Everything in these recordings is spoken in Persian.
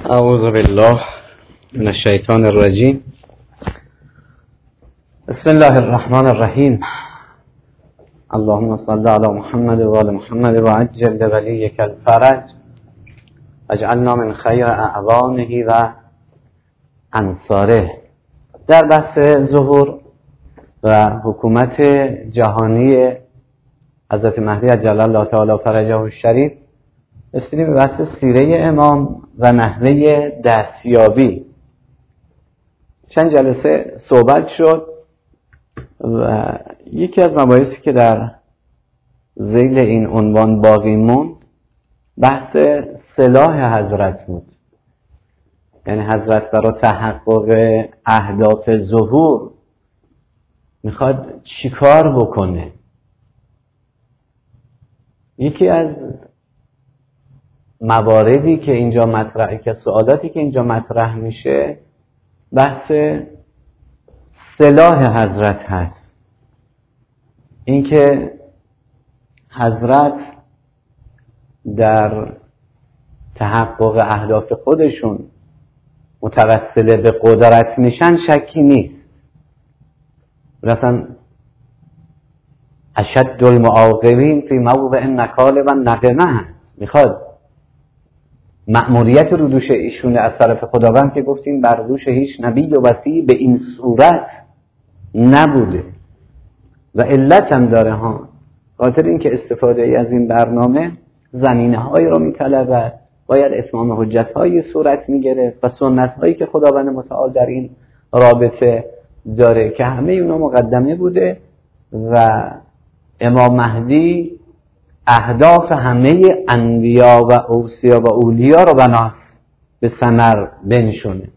اعوذ بالله من الشیطان الرجیم. بسم الله الرحمن الرحیم. اللهم صل علی محمد و آل محمد و عجل لولیک الفرج اجعلنا من خیر اعوانه و انصاره. در بحث ظهور و حکومت جهانی حضرت مهدی عجل الله تعالی فرجه الشریف رسیدیم به بحث سیره امام و نحوه دستیابی. چند جلسه صحبت شد و یکی از مباحثی که در ذیل این عنوان باقی موند بحث سلاح حضرت بود. یعنی حضرت برای تحقق اهداف ظهور میخواد چیکار بکنه. یکی از مواردی که اینجا مطرحه، که سوالاتی که اینجا مطرح میشه بحث سلاح حضرت هست. اینکه حضرت در تحقق اهداف خودشون متوسل به قدرت میشن شکی نیست. مثلا اشد المعاقبین فی موضع النکال و النقمه هست. میخواد مأموریت رو دوش ایشون از طرف خداوند که گفتیم بر دوش هیچ نبی و وصی به این صورت نبوده و علت هم داره ها. خاطر اینکه استفاده ای از این برنامه زمینه های رو میطلبه، باید اتمام حجت های صورت میگیره و سنت هایی که خداوند متعال در این رابطه داره که همه اونا مقدمه بوده و امام مهدی اهداف همه انبیا و اوصیا و اولیا رو بناست به ثمر بنشونه.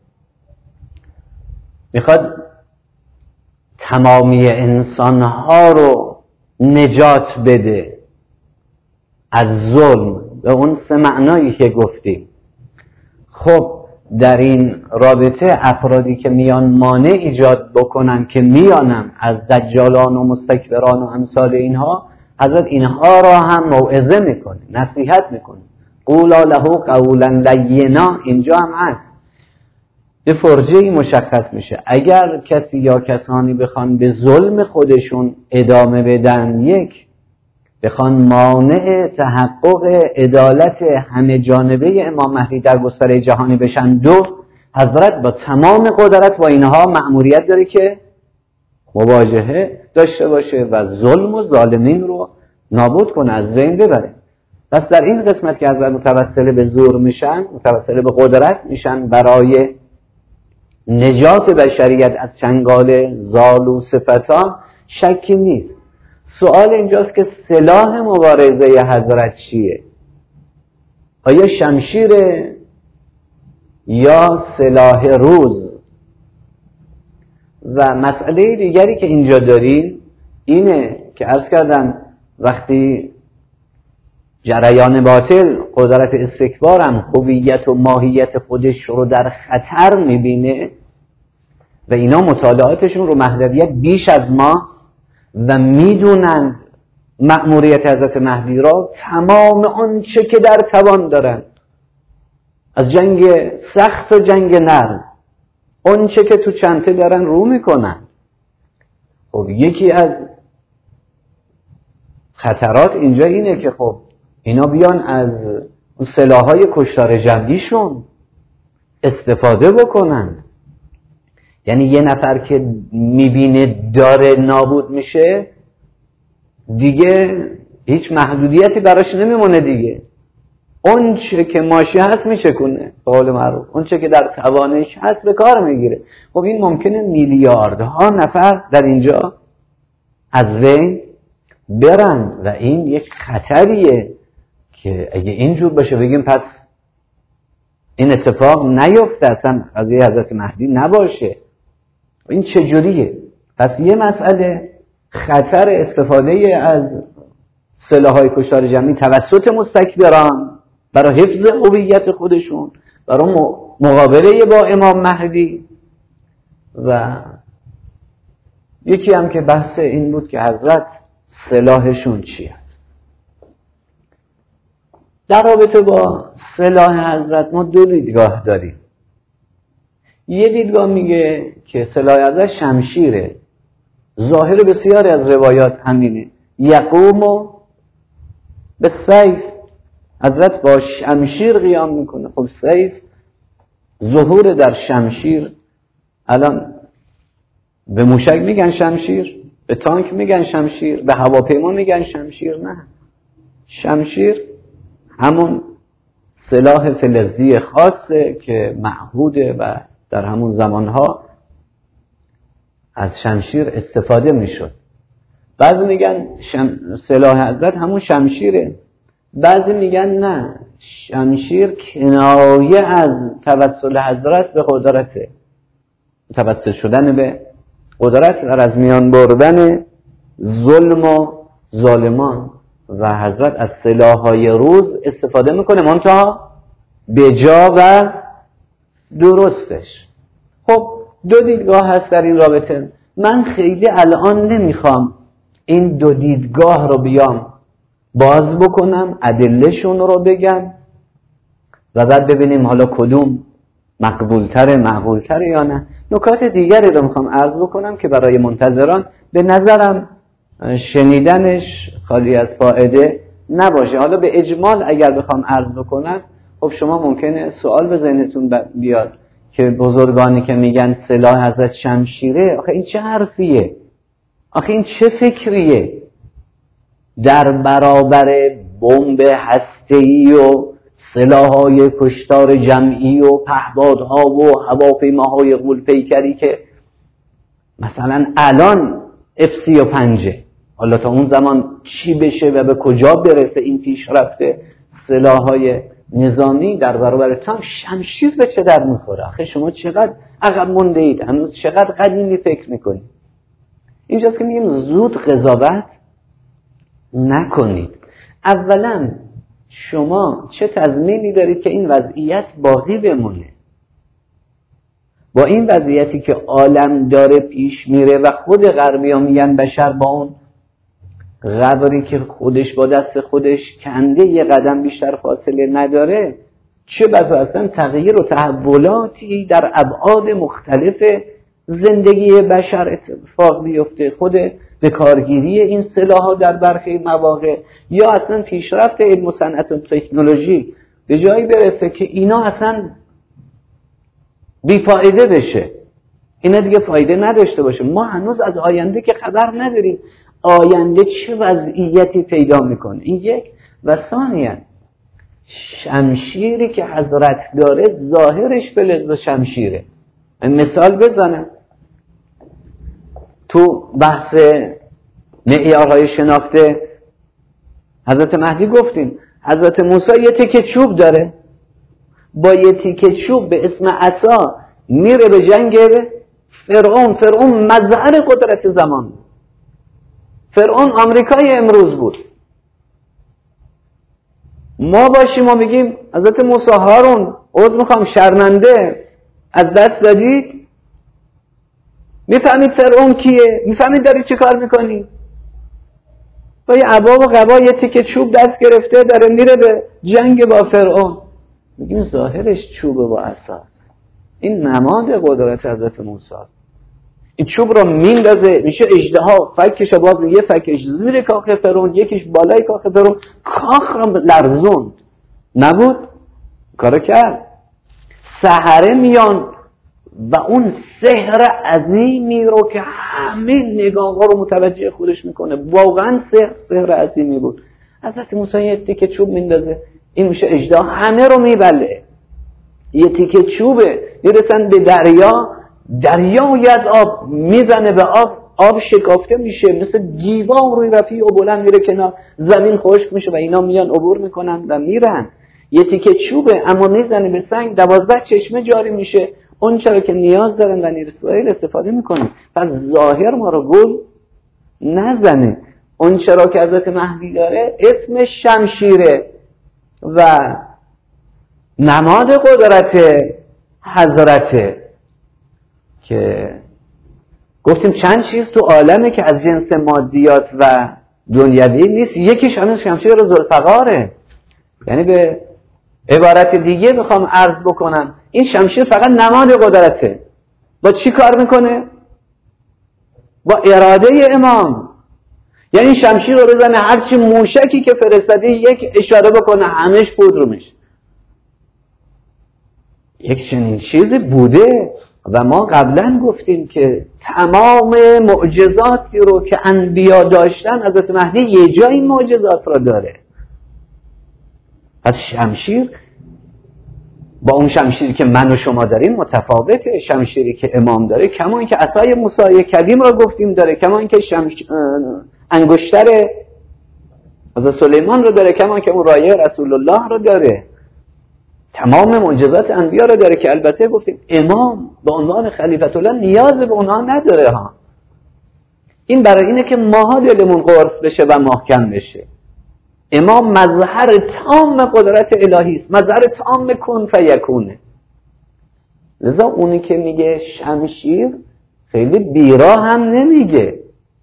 میخواد تمامی انسانها رو نجات بده از ظلم به اون سه معنایی که گفتیم. خب در این رابطه افرادی که میان مانع ایجاد بکنن که میانم از دجالان و مستکبران و امثال اینها، حضرت اینها را هم موعظه میکنه، نصیحت میکنه. قولا له قولا لینا اینجا هم هست. به فرجه‌ای مشخص میشه اگر کسی یا کسانی بخوان به ظلم خودشون ادامه بدن، یک بخوان مانع تحقق عدالت همه جانبه امام مهدی در گستره جهانی بشن، دو حضرت با تمام قدرت با اینها مأموریت داره که مواجهه داشته باشه و ظلم و ظالمین رو نابود کنه، از بین ببره. پس در این قسمت که حضرت متوسل به زور میشن، متوسل به قدرت میشن برای نجات بشریت از چنگال زال و صفتان، شکی نیست. سوال اینجاست که سلاح مبارزه حضرت چیه؟ آیا شمشیره یا سلاح روز؟ و مسئله دیگری که اینجا داریم اینه که عرض کردم وقتی جریان باطل قدرت استکبارم هویت و ماهیت خودش رو در خطر میبینه و اینا مطالعاتشون رو مهدویت بیش از ما و میدونن مأموریت حضرت مهدی را، تمام آنچه که در توان دارن از جنگ سخت و جنگ نرم، آنچه که تو چنته دارن رو میکنن. خب یکی از خطرات اینجا اینه که خب اینا بیان از سلاح‌های کشتار جمعیشون استفاده بکنن. یعنی یه نفر که میبینه داره نابود میشه دیگه هیچ محدودیتی براش نمیمونه دیگه. اون چه که ماشی هست میشکنه، به قول معروف اون چه که در توانش هست به کار میگیره. خب این ممکنه میلیاردها نفر در اینجا از بین برن و این یک خطریه که اگه اینجور باشه بگیم پس این اتفاق نیفته، اصلا قضیه حضرت مهدی نباشه. این چجوریه؟ پس یه مسئله خطر استفاده از سلاح‌های کشتار جمعی توسط مستکبران برای حفظ هویت خودشون، برای مقابله با امام مهدی، و یکی هم که بحث این بود که حضرت سلاحشون چیه. در رابطه با سلاح حضرت ما دو دیدگاه داریم. یه دیدگاه میگه که سلاح حضرت شمشیره. ظاهر بسیاری از روایات همینه، یقوم به سیف، حضرت با شمشیر قیام میکنه. خب سیف ظهور در شمشیر. الان به موشک میگن شمشیر، به تانک میگن شمشیر، به هواپیما میگن شمشیر. نه، شمشیر همون سلاح فلزی خاصه که معهوده و در همون زمانها از شمشیر استفاده میشد. بعضی میگن سلاح حضرت همون شمشیره، بعضی میگن نه، شمشیر کنایه از توسل حضرت به قدرته، توسل شدن به قدرت و از میان بردن ظلم و ظالمان. و حضرت از سلاح‌های روز استفاده میکنه، منتها به جا و درستش. خب دو دیدگاه هست در این رابطه. من خیلی الان نمیخوام این دو دیدگاه رو بیام باز بکنم، ادله‌شون رو بگم و بعد ببینیم حالا کدوم مقبولتره معقولتره یا نه. نکات دیگری رو میخوام عرض بکنم که برای منتظران به نظرم شنیدنش خالی از فایده نباشه. حالا به اجمال اگر بخوام عرض بکنم، خب شما ممکنه سوال به ذهنتون بیاد که بزرگانی که میگن سلاح حضرت شمشیره، آخه این چه حرفیه؟ آخه این چه فکریه؟ در برابر بمب هسته‌ای و سلاح‌های کشتار جمعی و پهپادها و هواپیماهای غول‌پیکری که مثلا الان F-35، حالا تا اون زمان چی بشه و به کجا برسه این پیشرفته سلاح‌های نظامی در برابر تانک، شمشیر به چه در میخوره؟ آخه شما چقدر عقب مونده اید، هنوز چقدر قدیمی فکر میکنید. اینجاست که میگیم زود قضاوت نکنید. اولا شما چه تضمینی دارید که این وضعیت باقی بمونه؟ با این وضعیتی که عالم داره پیش میره و خود غربی‌ها میگن بشر با اون قبری که خودش با دست خودش کنده یه قدم بیشتر فاصله نداره، چه بسا اصلا تغییر و تحولاتی در ابعاد مختلف زندگی بشر اتفاق بیفته، خود به کارگیری این سلاح‌ها در برخی مواقع یا اصلا پیشرفت علم و صنعت و تکنولوژی به جایی برسه که اینا اصلا بی‌فایده بشه، اینا دیگه فایده نداشته باشه. ما هنوز از آینده که خبر نداریم آینده چه وضعیتی پیدا میکنه. این یک. و ثانیاً شمشیری که حضرت داره ظاهرش فلز و شمشیره. مثال بزنم، تو بحث معیارهای شناخته حضرت مهدی گفتیم حضرت موسی یه تیکه چوب داره، با یه تیکه چوب به اسم عصا میره به جنگ فرعون مظهر قدرت زمان. فرعون آمریکای امروز بود. ما باشیم و میگیم حضرت موسی هارون عذر میخوام شرمنده از دست دادید. میفهمید فرعون کیه؟ میفهمید داری چی کار میکنی؟ با یه عبا و قبا یه تیکه چوب دست گرفته داره میره به جنگ با فرعون. میگیم ظاهرش چوبه با عصا. این نماد قدرت حضرت موسی. این چوب رو میندازه میشه اژدها، فکش باز یه فکش زیر کاخ فرعون، یکیش بالای کاخ فرعون، کاخ رو لرزوند. نبود؟ کارو کرد. سحره میان و اون سحر عظیمی رو که همه نگاه ها رو متوجه خودش میکنه، واقعا سحر عظیمی بود. حضرت موسی یه تیکه چوب میندازه این میشه اژدها، همه رو میبله. یه تیکه چوبه میرسن به دریای از آب میزنه به آب شکافته میشه، مثل دیوار روی رفیع و بلند میره کنار، زمین خشک میشه و اینا میان عبور میکنن و میرن. یه تیکه چوبه اما میزنه به سنگ، 12 چشمه جاری میشه. اون چرا که نیاز دارن بنی اسرائیل استفاده میکنن. پس ظاهر ما رو گول نزنه. اون چرا که حضرت مهدی داره اسم شمشیره و نماد قدرت حضرته که گفتیم چند چیز تو عالمه که از جنس مادیات و دنیوی نیست. یکیش همین شمشیر ذوالفقاره. یعنی به عبارت دیگه بخوام عرض بکنم، این شمشیر فقط نماد قدرته. با چی کار میکنه؟ با اراده امام. یعنی شمشیر رو بزنه، هرچی موشکی که فرستاده یک اشاره بکنه همش پودر میشه. یک چنین چیزی بوده و ما قبلا گفتیم که تمام معجزاتی رو که انبیا داشتن حضرت مهدی یه جای این معجزات رو داره. پس شمشیر با اون شمشیری که من و شما داریم متفاوته. شمشیری که امام داره، کما اینکه عصای موسی کلیم رو گفتیم داره، کما اینکه انگشتر حضرت سلیمان رو داره، کما اینکه اون رایه رسول الله رو داره، تمام معجزات انبیا رو داره که البته گفتیم امام به عنوان خلیفت الله نیاز به اونها نداره ها. این برای اینه که ماها دلمون قرص بشه و محکم بشه. امام مظهر تام قدرت الهی است، مظهر تام کن فیکونه. لذا اونی که میگه شمشیر خیلی بیرا هم نمیگه.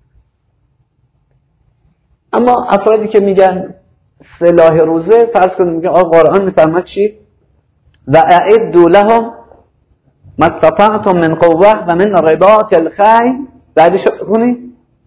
اما افرادی که میگن سلاح روزه، فرض کنید میگه قرآن میفرماد چی؟ و اعدوا لهم ما استطعتم من قوة و من رباط الخیل. بعدش بخونید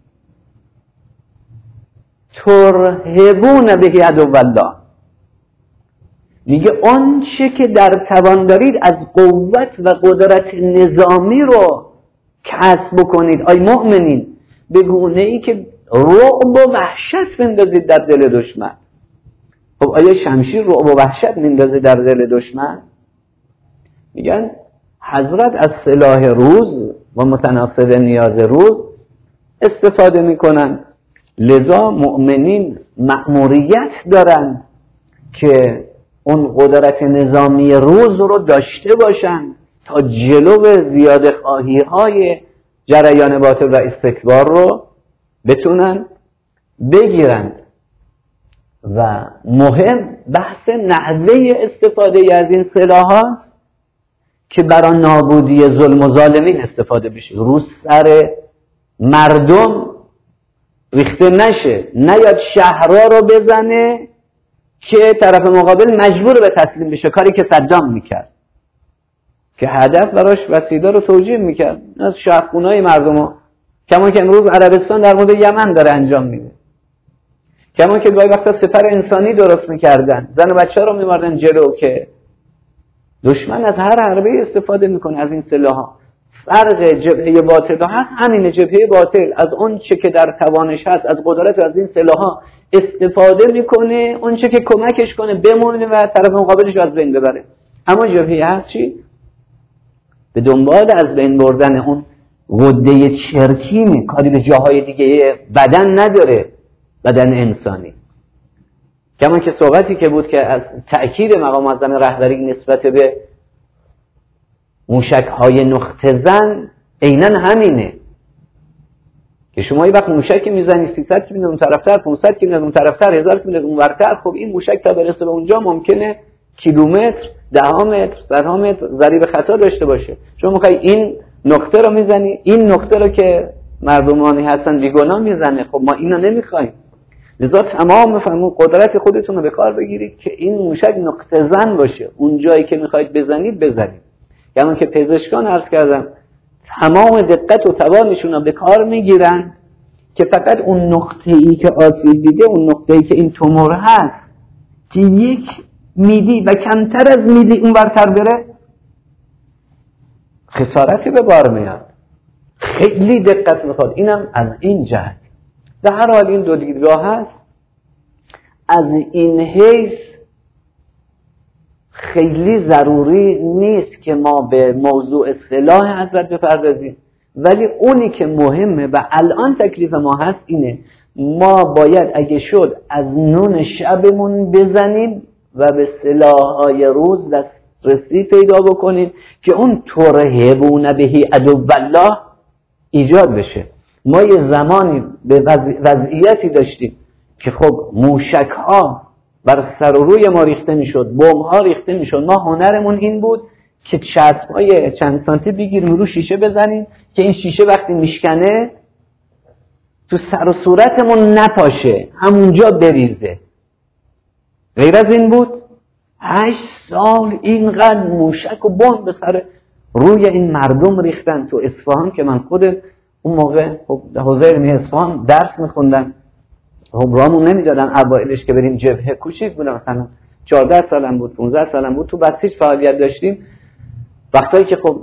ترهبون به عدو الله. میگه آن چه که در توان دارید از قوت و قدرت نظامی رو کسب بکنید ای مؤمنین، به گونه ای که رعب و وحشت بندازید در دل دشمن. خب آیا شمشیر رعب و وحشت میندازه در دل دشمن؟ میگن حضرت از سلاح روز و متناسب نیاز روز استفاده میکنن. لذا مؤمنین مأموریت دارن که اون قدرت نظامی روز رو داشته باشن تا جلو زیاده خواهی های جریان باطل و استکبار رو بتونن بگیرن. و مهم بحث نحوه استفاده از این سلاح هاست که برای نابودی ظلم و ظالمین استفاده بشه. روز سر مردم ریخته نشه، نیاد شهرها رو بزنه که طرف مقابل مجبور به تسلیم بشه، کاری که صدام میکرد که هدف براش وسیله رو توجیه میکرد از شهرخونه‌های مردم ها. کما که امروز عربستان در مورد یمن داره انجام میده، کما که گاهی وقتا سپر انسانی درست میکردن، زن و بچه رو میبردن جلو که دشمن از هر حربه استفاده میکنه از این سلاح‌ها. فرق جبهه باطل و حق همینه. جبهه باطل از اون چه که در توانش هست از قدرت از این سلاح‌ها استفاده میکنه، اون چه که کمکش کنه بمونه و طرف مقابلش از بین ببره. اما جبهه حق چی؟ به دنبال از بین بردن اون غده چرکینه، کاری به جاهای دیگه بدن نداره، بدن انسانی. کما که صحبتی که بود که از تأکید مقام معظم رهبری نسبت به موشک‌های نقطه زن عیناً همینه که شما یه وقت موشکی میزنی 300 کیلومتر اون طرفتر، 500 کیلومتر اون طرفتر، 1000 کیلومتر اون ورتر، خب این موشک تا برسه به اونجا ممکنه کیلومتر، 10 متر، 100 متر ضریب خطا داشته باشه. شما میخوای این نقطه رو میزنی، این نقطه رو که مردمانی هستن بیگناه میزنه. خب ما اینو نمیخوایم. لذا تمام فهمون قدرت خودتون رو به کار بگیرید که این موشک نقطه زن باشه، اون جایی که میخواید بزنید بزنید. یعنی که پزشکان عرض کردم تمام دقت و توانشون رو به کار میگیرن که فقط اون نقطه‌ای که آسیب دیده، اون نقطه‌ای که این تومور هست که 1 میلی و کمتر از میلی اون برتر بره، خسارتی به بار میاد. خیلی دقت میخواد. اینم از این جهت. در هر حال این دو دیدگاه هست. از این حیث خیلی ضروری نیست که ما به موضوع سلاح حضرت بپردازیم، ولی اونی که مهمه و الان تکلیف ما هست اینه: ما باید اگه شد از نون شبمون بزنیم و به سلاح‌های روز دسترسی پیدا بکنیم که اون ترهبون به عدو الله ایجاد بشه. ما یه زمانی به وضعیتی داشتیم که خب موشک‌ها بر سر و روی ما ریخته میشد، بمب‌ها ریخته میشد. ما هنرمون این بود که چسب‌های چند سانتی بگیریم رو شیشه بزنیم که این شیشه وقتی میشکنه تو سر و صورتمون نپاشه، همونجا بریزه. غیر از این بود 8 سال اینقدر موشک و بمب به سر روی این مردم ریختن تو اصفهان که من خود اون موقع حوزه علمی اصفهان درس میخوندم، خب رامون نمیدادن اوایلش که بریم جبهه، کوچیک بودم مثلا 14 سالم بود 15 سالم بود، تو بسیج فعالیت داشتیم. وقتایی که خب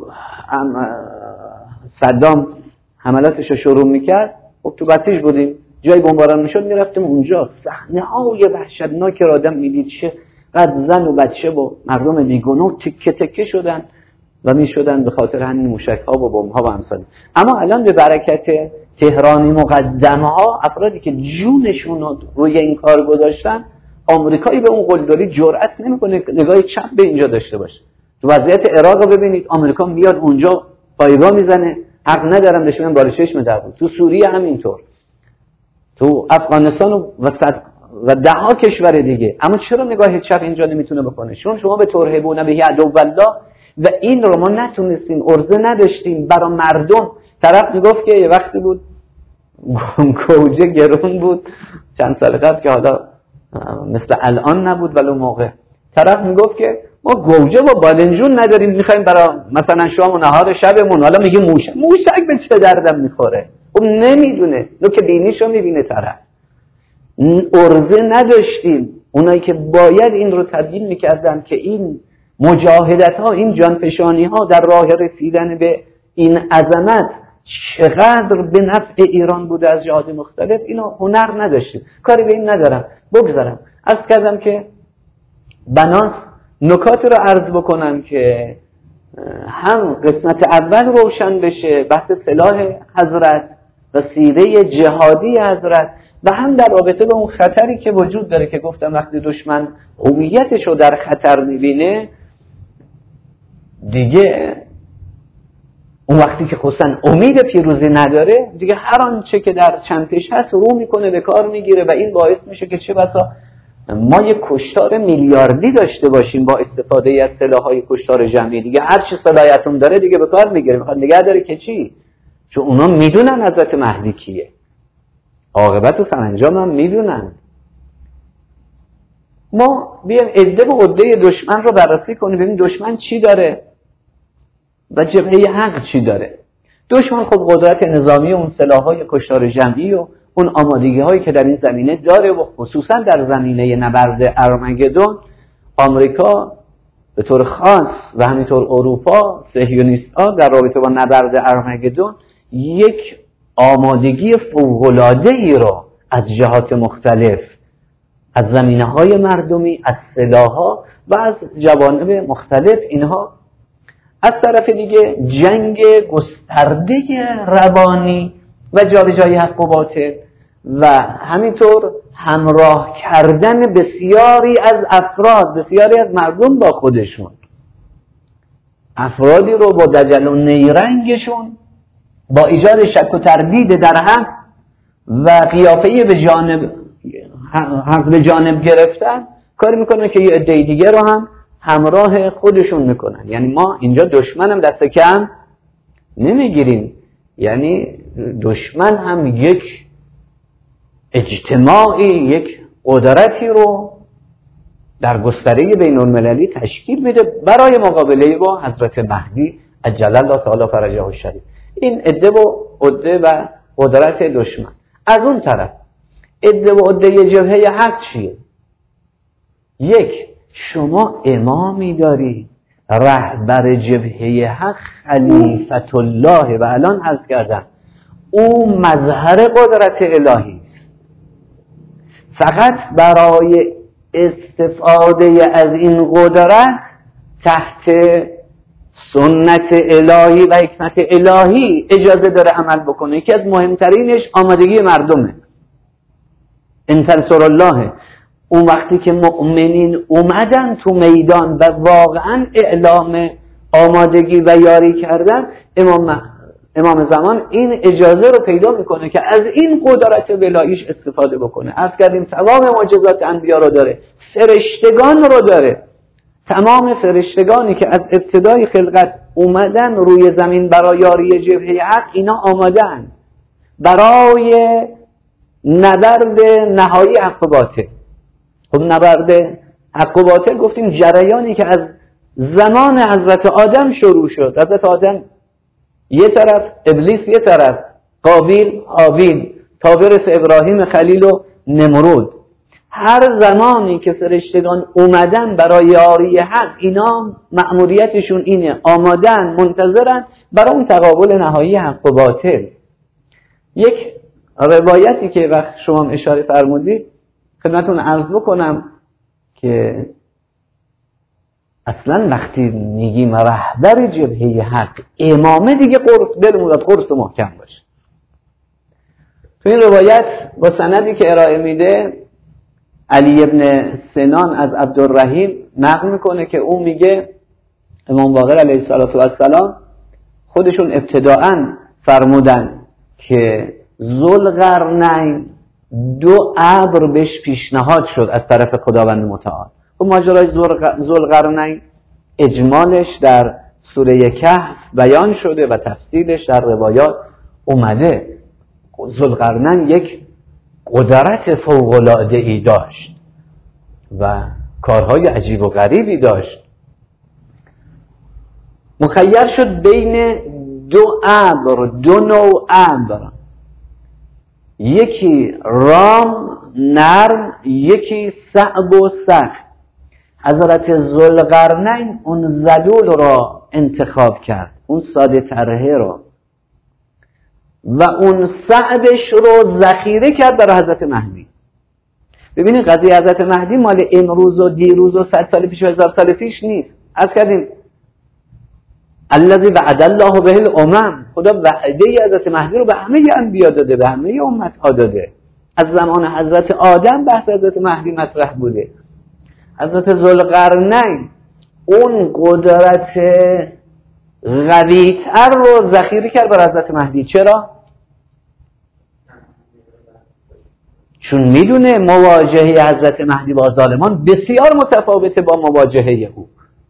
صدام حملاتش رو شروع میکرد، خب تو بسیج بودیم، جای بمباران میشد میرفتیم اونجا، صحنه های وحشتناک را آدم میدید، چقدر زن و بچه با مردم بیگناه تکه تکه شدن و میشدن به خاطر همین موشک ها و بمب ها و امثال. اما الان به برکت تهرانی مقدمه ها، افرادی که جونشون رو روی این کار گذاشتن، آمریکایی به اون قلدری جرئت نمیکنه نگاه چپ به اینجا داشته باشه. تو وضعیت عراق رو ببینید، آمریکا میاد اونجا پایگاه میزنه، حق ندارم بشینن بالا چشم دعوا. تو سوریه همینطور، تو افغانستان و ده ها کشور دیگه. اما چرا نگاه چپ اینجا نمیتونه بکنه؟ چون شما به ترهبون به عدو الله و این رو ما نتونستیم، ارزه نداشتیم برای مردم. طرف میگفت که یه وقتی بود گوجه گرون بود چند سال قبل که حالا مثل الان نبود، ولی موقع طرف میگفت که ما گوجه و بادنجون نداریم، میخوایم برای مثلا شام و نهار شبمون، حالا میگیم موشک به چه دردم میخوره؟ خب نمیدونه، نو که بینیشو میبینه طرف. ارزه نداشتیم. اونایی که باید این رو تبیین میکردن که این مجاهدت ها، این جانفشانی ها در راه رسیدن به این عظمت چقدر به نفع ایران بوده از جهات مختلف، اینو هنر نداشتیم. کاری به این ندارم، بگذارم. عرض کردم که بناس نکاتی رو عرض بکنم که هم قسمت اول روشن بشه، بحث سلاح حضرت و سیره جهادی حضرت، و هم در رابطه با اون خطری که وجود داره که گفتم وقتی دشمن هویتش رو در خطر میبینه دیگه، اون وقتی که خصوصا امید پیروزی نداره دیگه، هر آنچه که در چنتش هست رو میکنه، به کار میگیره، و این باعث میشه که چه بسا ما یک کشتار میلیاردی داشته باشیم با استفاده از سلاح‌های کشتار جمعی. دیگه هر چی صلاحیتون داره دیگه به کار میگیره، میخواد نگه داره که چی؟ چون اونا میدونن حضرت مهدی کیه، عاقبت و سرانجام هم میدونن. ما بیایم عده و عده دشمن رو بررسی کنیم، ببینیم دشمن چی داره و جبهه حق چی داره. دشمن خب قدرت نظامی و اون سلاح‌های کشتار جمعی و اون آمادگی‌هایی که در این زمینه داره، و خصوصا در زمینه نبرد ارمگدون آمریکا به طور خاص و همینطور اروپا، صهیونیست‌ها در رابطه با نبرد ارمگدون یک آمادگی فوق‌العاده‌ای را از جهات مختلف، از زمینه‌های مردمی، از سلاح‌ها و از جوانب مختلف اینها، از طرف دیگه جنگ گسترده روانی و جابجایی حق و باطل، و همینطور همراه کردن بسیاری از افراد، بسیاری از مردم با خودشون، افرادی رو با دجل و نیرنگشون، با ایجاد شک و تردید در حق و قیافه‌ای به جانب حق به جانب گرفتن، کاری میکنن که یه عده دیگه رو هم همراه خودشون میکنن. یعنی ما اینجا دشمنم دست کم نمیگیریم، یعنی دشمن هم یک اجتماعی، یک قدرتی رو در گستره بین المللی تشکیل میده برای مقابله با حضرت مهدی عجل الله تعالی فرجه الشریف. این عده و عده و قدرت دشمن. از اون طرف عده و عده جبهه حق چیه؟ یک، شما امامی داری، رهبر جبهه حق خلیفت الله، و الان عرض کردم او مظهر قدرت الهی است. فقط برای استفاده از این قدرت تحت سنت الهی و حکمت الهی اجازه داره عمل بکنه. یکی از مهمترینش آمادگی مردمه. ان تنصر الله، اون وقتی که مؤمنین اومدن تو میدان و واقعا اعلام آمادگی و یاری کردن، امام زمان این اجازه رو پیدا میکنه که از این قدرت الهیش استفاده بکنه. عرض کردیم تمام معجزات انبیا رو داره، فرشتگان رو داره. تمام فرشتگانی که از ابتدای خلقت اومدن روی زمین برای یاری جبهه حق، اینا آمادن برای نبرد نهایی حق و باطل. خب نبرد حق و باطل گفتیم جریانی که از زمان حضرت آدم شروع شد. حضرت آدم یه طرف، ابلیس یه طرف، قابیل، حابیل، تا برسه ابراهیم خلیل و نمرود. هر زمانی که فرشتگان اومدن برای یاری حق، اینا مأموریتشون اینه، آمادن، منتظرن برای اون تقابل نهایی حق و باطل. یک روایتی که وقت شما اشاره فرمودید خدمتتون عرض بکنم که اصلا وقتی میگیم رهبر جبهه حق امامه، دیگه قرص محکم باشه. تو این روایت با سندی که ارائه میده علی ابن سنان از عبدالرحیم نقل میکنه که اون میگه امام باقر علیه السلام خودشون ابتداءً فرمودن که ذوالقرنین 2 ابر بهش پیشنهاد شد از طرف خداوند متعال. و ماجرای ذوالقرنین اجمالش در سوره کهف بیان شده و تفصیلش در روایات اومده. ذوالقرنین یک قدرت فوق‌العاده‌ای داشت و کارهای عجیب و غریبی داشت. مخیر شد بین 2 ابر، 2 نوع ابر، یکی رام نرم، یکی صعب و سخت. حضرت ذوالقرنین اون ذلول را انتخاب کرد، اون ساده تره را، و اون صعبش رو ذخیره کرد برای حضرت مهدی. ببینید قضیه حضرت مهدی مال امروز و دیروز و 100 سال پیش و 1000 سال پیش نیست. از کردیم الذی وعد الله به الامم، خدا وعده حضرت مهدی رو به همه انبیا داده، به همه امت ها داده. از زمان حضرت آدم بحث حضرت مهدی مطرح بوده. حضرت ذوالقرنین اون قدرت قوی‌تر رو ذخیره کرد برای حضرت مهدی. چرا؟ چون میدونه مواجهه حضرت مهدی با ظالمان بسیار متفاوته با مواجهه او.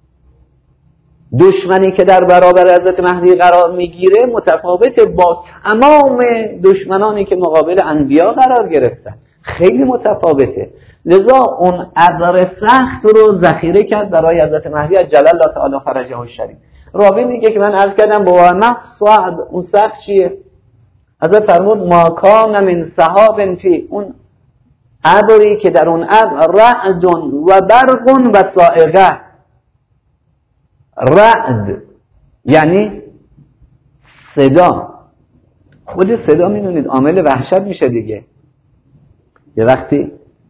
دشمنی که در برابر حضرت مهدی قرار میگیره متفاوته با تمام دشمنانی که مقابل انبیا قرار گرفتن، خیلی متفاوته. لذا اون ابر سخت رو ذخیره کرد برای حضرت مهدی عجل الله تعالی فرجه الشریف. راوی میگه که من عرض کردم با ما صعب، اون سخت چیه؟ حضرت فرمود ما کان من سحاب فی، اون ابری که در اون ابر رعد و برق و صاعقه. رعد یعنی صدا، خود صدا میدونید عامل وحشت میشه دیگه. یه وقتی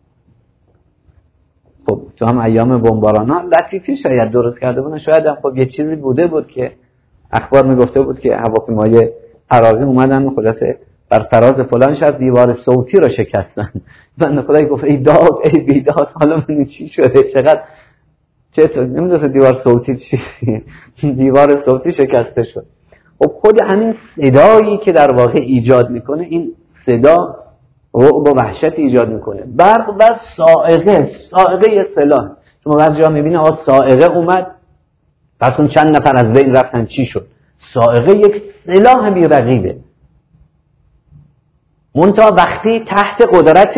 خب تو هم ایام بمباران ها لطیفی شاید درست کرده بودن، شاید هم خب یه چیزی بوده بود که اخبار میگفته بود که هواپیمای عراقی اومدن خلاصه بر فراز فلان شهر دیوار صوتی رو شکستن. بنده خدای گفت ای داد ای بیداد، حالا من چی شده؟ چقدر چطور نمیدونم دیوار صوتی چی؟ دیوار صوتی شکسته شد. خب خود همین صدایی که در واقع ایجاد میکنه، این صدا رعب و وحشت ایجاد میکنه. برق و صاعقه، صاعقه سلاح. شما بعضی جا میبینه آقا صاعقه اومد پس اون چند نفر از بین رفتن، چی شد؟ صاعقه یک سلاح بی‌رقیبه. منتها وقتی تحت قدرت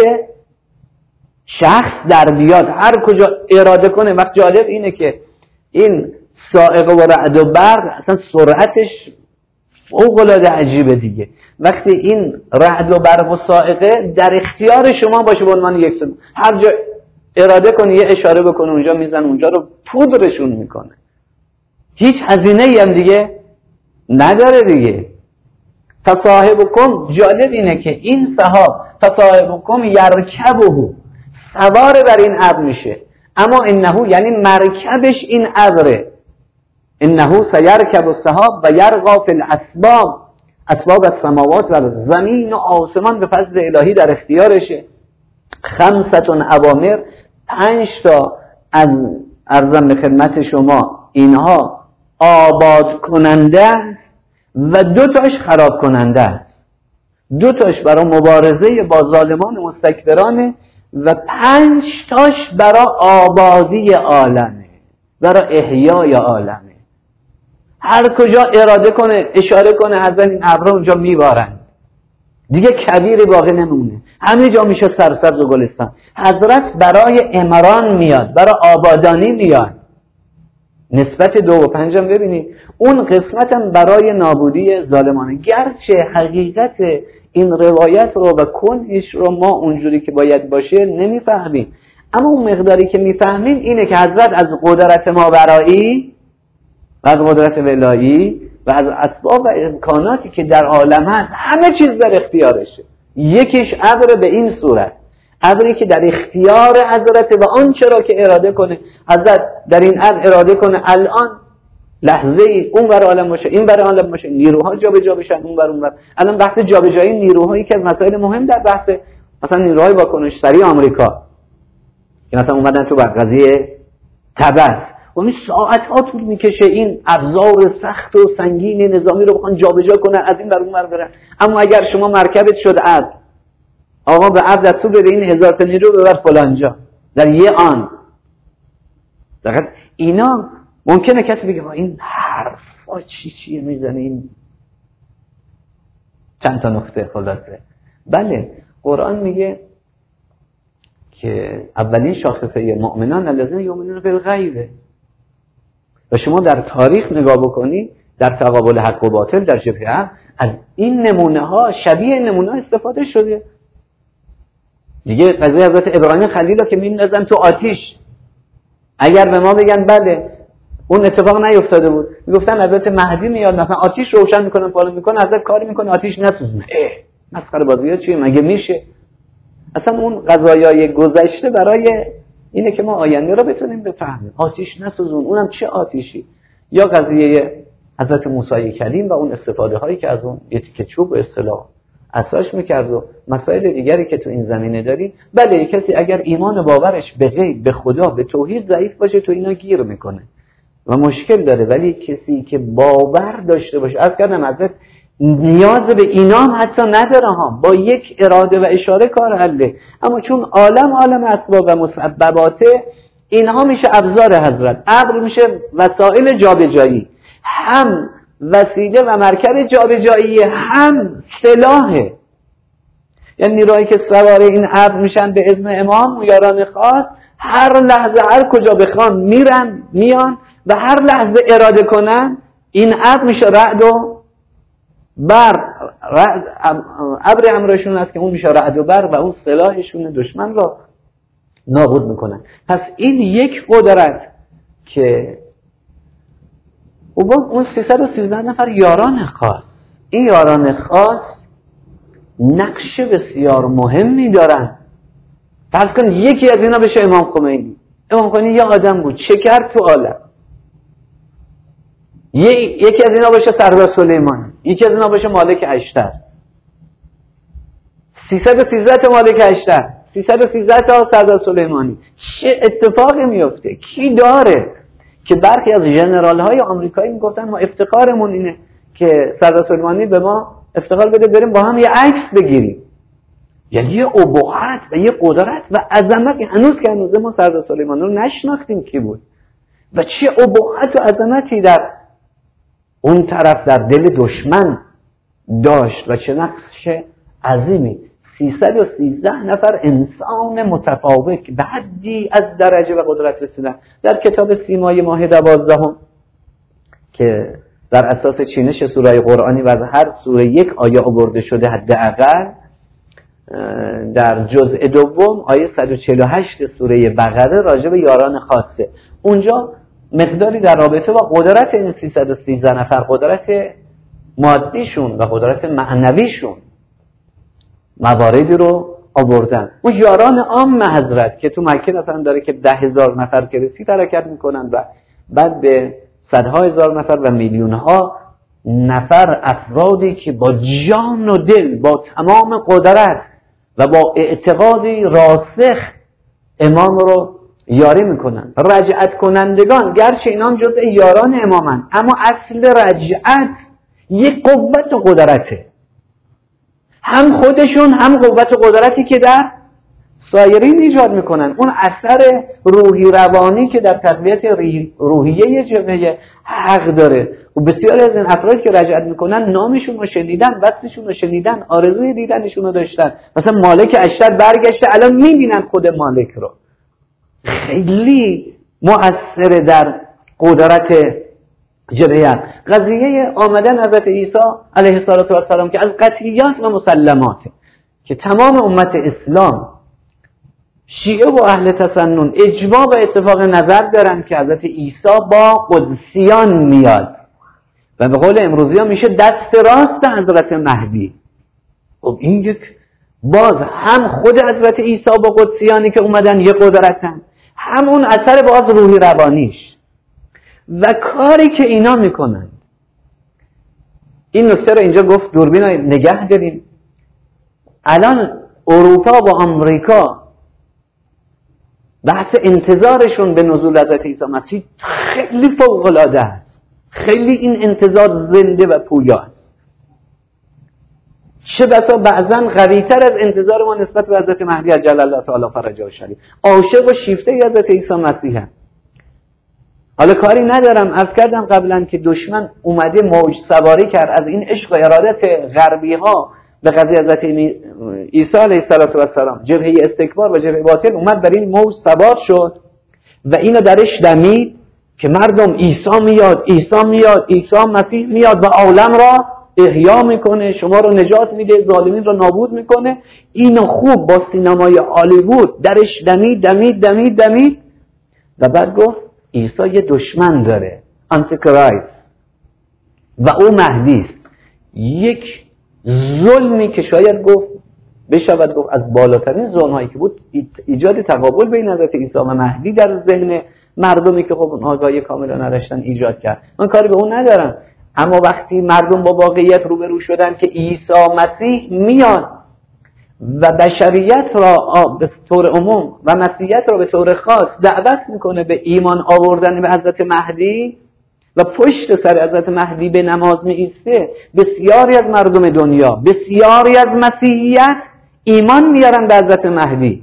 شخص در بیاد، هر کجا اراده کنه. وقت جالب اینه که این صاعقه و رعد و برق اصلا سرعتش فوق‌العاده عجیبه دیگه. وقتی این رعد و برق و صاعقه در اختیار شما باشه به عنوان یک سن، هر جا اراده کنه یه اشاره بکنه اونجا میزن، اونجا رو پودرشون میکنه، هیچ هزینه‌ای هم دیگه نداره دیگه. فصاحبکم، جالب اینه که این سحاب فصاحبکم یرکبه، سوار بر این ابر میشه، اما انه یعنی مرکبش این ابره. انه سیرکب السحاب و یرقا فی الاسباب، اسباب السماوات و زمین و آسمان به فضل الهی در اختیارشه. 5 اوامر، 5 تا از ارزم به خدمت شما اینها آباد کننده است و 2 تاش خراب کننده است. 2 تاش برای مبارزه با ظالمان مستکبرانه و 5 تاش برای آبادی عالمه، برای احیای عالمه. هر کجا اراده کنه اشاره کنه حضرت این ابرها اونجا میبارن. دیگه کبیری باقی نمونه، همه جا میشه سرسبز و گلستان. حضرت برای عمران میاد، برای آبادانی میاد. نسبت 2 و 5 هم ببینید، اون قسمت هم برای نابودی ظالمانه. گرچه حقیقت این روایت رو و کنش رو ما اونجوری که باید باشه نمیفهمیم، اما اون مقداری که میفهمیم اینه که حضرت از قدرت ماورایی و از قدرت ولایی و از اسباب و امکاناتی که در عالم هست همه چیز در اختیارشه. یکیش ابر به این صورت، ابری که در اختیار حضرت و آنچه را که اراده کنه حضرت در این ابر اراده کنه الان لحظه ای اون بر عالم باشه این بر عالم باشه، نیروها جابجا بشن اون بر. الان بحث جابجایی نیروهایی که از مسائل مهم در بحث مثلا نیروهای واکنش سریع آمریکا که مثلا اومدن تو قضیه تبس و این ساعت‌ها طول میکشه این ابزار سخت و سنگین نظامی رو بخوان جابجا کنن از این بر اون بر برن. اما اگر شما مرکبت شد ابر، آقا به ابر دستور بده این 1000 تا نیرو ببر فلانجا در یه آن. دقیقاً اینا ممکنه کسی بگه این حرفا چیه میزنه این چند تا نقطه خلاصه. بله قرآن میگه که اولین شاخصه مؤمنان الذین یؤمنون بالغیب، و شما در تاریخ نگاه بکنی در تقابل حق و باطل در جبهه حق از این نمونه ها شبیه این نمونه ها استفاده شده دیگه. قضیه حضرت ابراهیم خلیل که میندازن تو آتیش، اگر به ما بگن بله اون اتفاق نیفتاده بود، میگفتن حضرت مهدی میاد مثلا آتیش روشن میکنه فلان میکنه، حضرت کاری میکنه آتیش نسوزونه. مسخره بازیه چیه؟ مگه میشه؟ اصلا اون قضایای گذشته برای اینه که ما آینده رو بتونیم بفهمیم. آتیش نسوزون، اونم چه آتیشی؟ یا قضیه حضرت موسی کلیم و اون استفاده هایی که از اون یه تیکه چوب به اصطلاح عصاش میکرد و مسائل دیگری که تو این زمینه داری. بله کسی اگر ایمان باورش به غیب، به خدا، به توحید ضعیف باشه تو اینا گیر میکنه و مشکل داره، ولی کسی که باور داشته باشه، از کردم حضرت نیاز به اینا هم حتی نداره ها، با یک اراده و اشاره کار حله. اما چون عالم اسباب و مسبباته، اینها میشه ابزار حضرت. ابر میشه وسایل جابجایی، هم وسیله و مرکب جابجایی، هم سلاحه. یعنی نیروهایی که سوار این ابر میشن به اذن امام و یاران خاص، هر لحظه هر کجا بخوان میرن میان و هر لحظه اراده کنن این ابر میشه رعد و برق. ابر امرشون است که اون میشه رعد و برق و اون سلاحشون دشمن را نابود میکنن. پس این یک قدرت که اون 313 نفر یاران خاص، این یاران خاص نقش بسیار مهمی دارن. فرض کن یکی از اینا بشه امام خمینی. امام خمینی یه آدم بود چه کرد تو عالم. یکی از اینا باشه سردار سلیمانی، یکی از اینا باشه مالک اشتر. 313 تا مالک اشتر، 313 تا سردار سلیمانی. چه اتفاقی میفته؟ کی داره؟ که برخی از ژنرال های آمریکایی میگفتن ما افتخارمون اینه که سردار سلیمانی به ما افتخار بده بریم با هم یه عکس بگیریم. یعنی یه ابهت و یه قدرت و عظمت. هنوز که هنوزه ما سردار سلیمانی رو نشناختیم کی بود و چه ابهت و عظمتی در اون طرف در دل دشمن داشت و چه نقش عظیمی. 313 نفر انسان متفاوت به حدی از درجه و قدرت رسیدن. در کتاب سیمای ماه 12 که در اساس چینش سوره قرآنی و از هر سوره یک آیه آورده شده حداقل، در جزء دوم آیه 148 سوره بقره راجع به یاران خاصه. اونجا مقداری در رابطه با قدرت این 313 نفر، قدرت مادیشون و قدرت معنویشون مواردی رو آوردن. اون یاران عام حضرت که تو مکه مثلا داره که 10,000 نفر که رسید حرکت میکنن و بعد به صدها هزار نفر و میلیونها نفر افرادی که با جان و دل، با تمام قدرت و با اعتقادی راسخ امام رو یاری میکنن. رجعت کنندگان گرچه اینا هم جزء یاران امامن، اما اصل رجعت یک قوت و قدرته. هم خودشون هم قوت و قدرتی که در سایرین ایجاد میکنن. اون اثر روحی روانی که در تقویت روحیه جبهه حق داره و بسیاری از این افراد که رجعت میکنن نامشون رو شنیدن، وصفشون رو شنیدن، آرزوی دیدنشون رو داشتن. مثلا مالک اشتر برگشته الان میبینن خود مالک رو. خیلی مؤثر در قدرت جبهه. قضیه آمدن حضرت عیسی علیه السلام که از قطعیات و مسلماته که تمام امت اسلام، شیعه و اهل تسنن اجماع و اتفاق نظر دارن که حضرت عیسی با قدسیان میاد و به قول امروزی ها میشه دست راست حضرت مهدی. خب این یک باز هم خود حضرت عیسی با قدسیانی که اومدن یک قدرتن، هم اون اثر باز روحی روانیش و کاری که اینا میکنن. این نکته رو اینجا گفت دوربین رو نگه داریم. الان اروپا و آمریکا بحث انتظارشون به نزول حضرت عیسی مسیح خیلی فوق‌العاده است. خیلی این انتظار زنده و پویاست. چه بسا بعضا قوی‌تر از انتظار ما نسبت به حضرت مهدی عجل الله تعالی فرجه شریف. عاشق و شیفته حضرت عیسی مسیح هم. حالا کاری ندارم، عرض کردم قبلا که دشمن اومده موج سواری کرد از این عشق و ارادت غربی ها به قضیه حضرت عیسی علیه السلام، جبهه استکبار و جبهه باطل اومد بر این موج سوار شد و اینو درش دمید که مردم عیسی میاد، عیسی میاد، عیسی مسیح میاد و عالم را احیا میکنه، شما رو نجات میده، ظالمین رو نابود میکنه. اینو خوب با سینمای هالیوود درش دمید و بعد گفت عیسی یه دشمن داره، آنتیکرایست، و او مهدی است. یک ظلمی که شاید بشود گفت از بالاترین ظلم‌هایی که بود ایجاد تقابل بین حضرت عیسی و مهدی در ذهن مردمی که خب آگاهی کاملا نداشتن ایجاد کرد. من کاری به اون ندارم، اما وقتی مردم با واقعیت روبرو شدن که عیسی مسیح میاد و بشریت را به طور عموم و مسیحیت را به طور خاص دعوت میکنه به ایمان آوردن به حضرت مهدی و پشت سر حضرت مهدی به نماز می ایسته، بسیاری از مردم دنیا، بسیاری از مسیحیت ایمان میارن به حضرت مهدی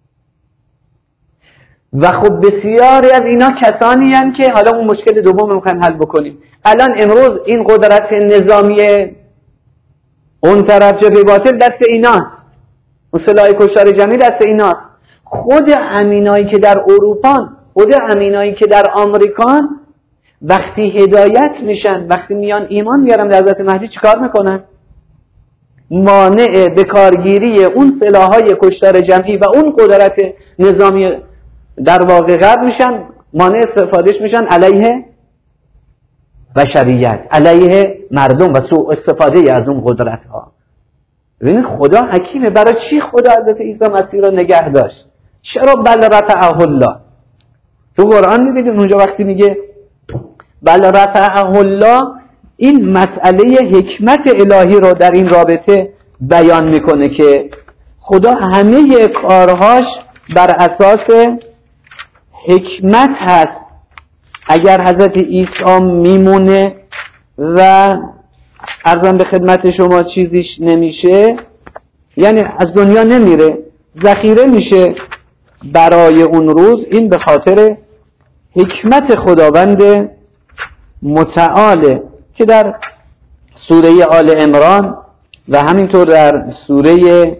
و خب بسیاری از اینا کسانی هستند که حالا اون مشکل دوم میخوایم حل بکنیم. الان امروز این قدرت نظامی اون طرف جبهه باطل دست ایناست، اون سلاح کشتار جمعی دست ایناست. خود امینایی که در اروپا، خود امینایی که در آمریکا وقتی هدایت میشن، وقتی میان ایمان میارن به حضرت مهدی، چیکار میکنن؟ مانع به کارگیری اون سلاح‌های کشتار جمعی و اون قدرت نظامی در واقع غرب میشن، مانع استفادهش میشن علیه بشریت، علیه مردم و سوء استفاده از اون قدرت ها. ببینید خدا حکیمه. برای چی خدا حضرت عیسی مسیح را نگه داشت؟ چرا بل رفعه الله؟ تو قرآن میبینید اونجا وقتی میگه بل رفعه الله، این مسئله حکمت الهی رو در این رابطه بیان میکنه که خدا همه کارهاش بر اساس حکمت هست. اگر حضرت عیسی میمونه و عرضم به خدمت شما چیزیش نمیشه، یعنی از دنیا نمیره، ذخیره میشه برای اون روز، این به خاطر حکمت خداوند متعاله که در سوره آل عمران و همینطور در سوره